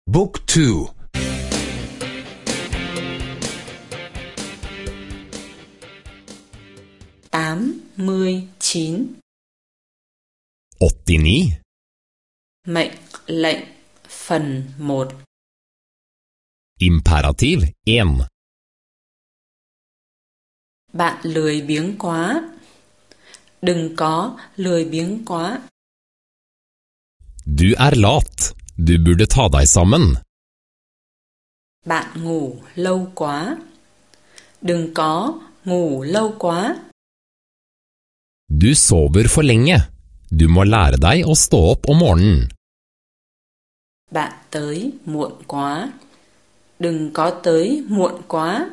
Book 2. 89. 89. Mệnh lệnh phần 1. Imperativ 1. Bạn lười biếng quá. Đừng có lười biếng quá. Du lat. Du burde ta deg sammen. Bạn ngủ lâu quá. Đừng có ngủ lâu quá. Du sover for lenge. Du må lære deg å stå opp om morgenen. Bạn tới muộn quá. Đừng có tới muộn quá.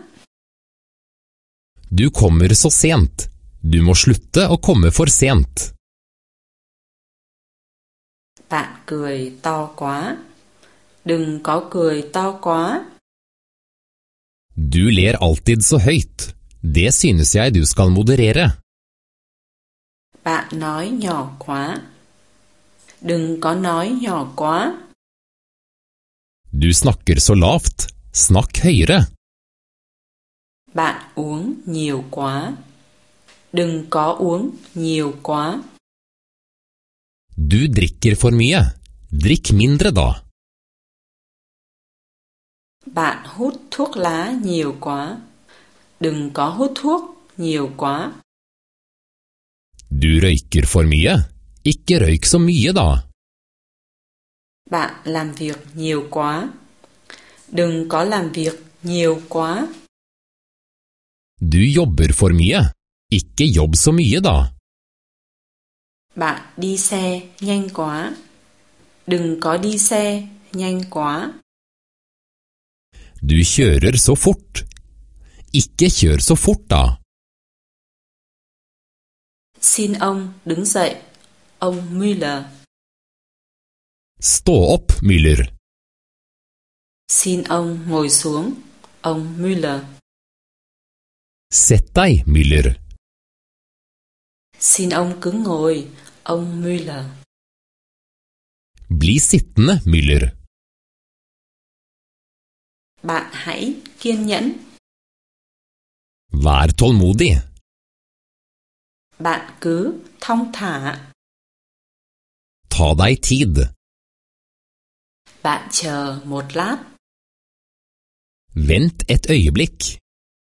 Du kommer så sent. Du må slutte å komme for sent. Bạn cười to quá. Đừng có cười to quá. Du ler alltid så høyt. Det synes jeg du skal moderere. Bạn nói nhỏ quá. Đừng có nói nhỏ quá. Du snakker så lavt. Snakk høyere. Bạn uống nhiều quá. Đừng có uống nhiều quá. Du drikker for mye. Drikk mindre da. Bạn hút thuốc lá nhiều quá. Đừng có hút thuốc nhiều quá. Du røyker for mye. Ikke røyk så mye da. Bạn làm việc nhiều quá. Đừng có làm việc nhiều quá. Du jobber for mye. Ikke jobb så mye da. Bạn đi xe nhanh quá. Đừng có đi xe nhanh quá. Du kjører så fort. Ikke kjør så fort da. Xin ông đứng dậy, ông Müller. Stå opp, Müller. Xin ông ngồi xuống, ông Müller. Sett deg, Müller. Xin ông cứ ngồi, ông Müller. Bli sittende, Müller. Bạn hãy kiên nhẫn. Vær tålmodig. Bạn cứ thong thả. Ta deg tid. Bạn chờ một lát. Vent et øyeblikk.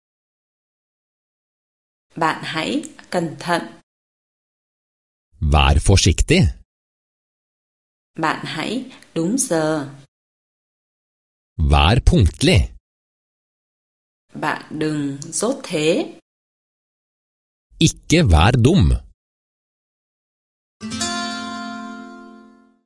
Bạn hãy cẩn thận. Vær forsiktig. Bạn hãy đúng giờ. Vær punktlig. Bạn đừng dốt thế. Ikke vær dum.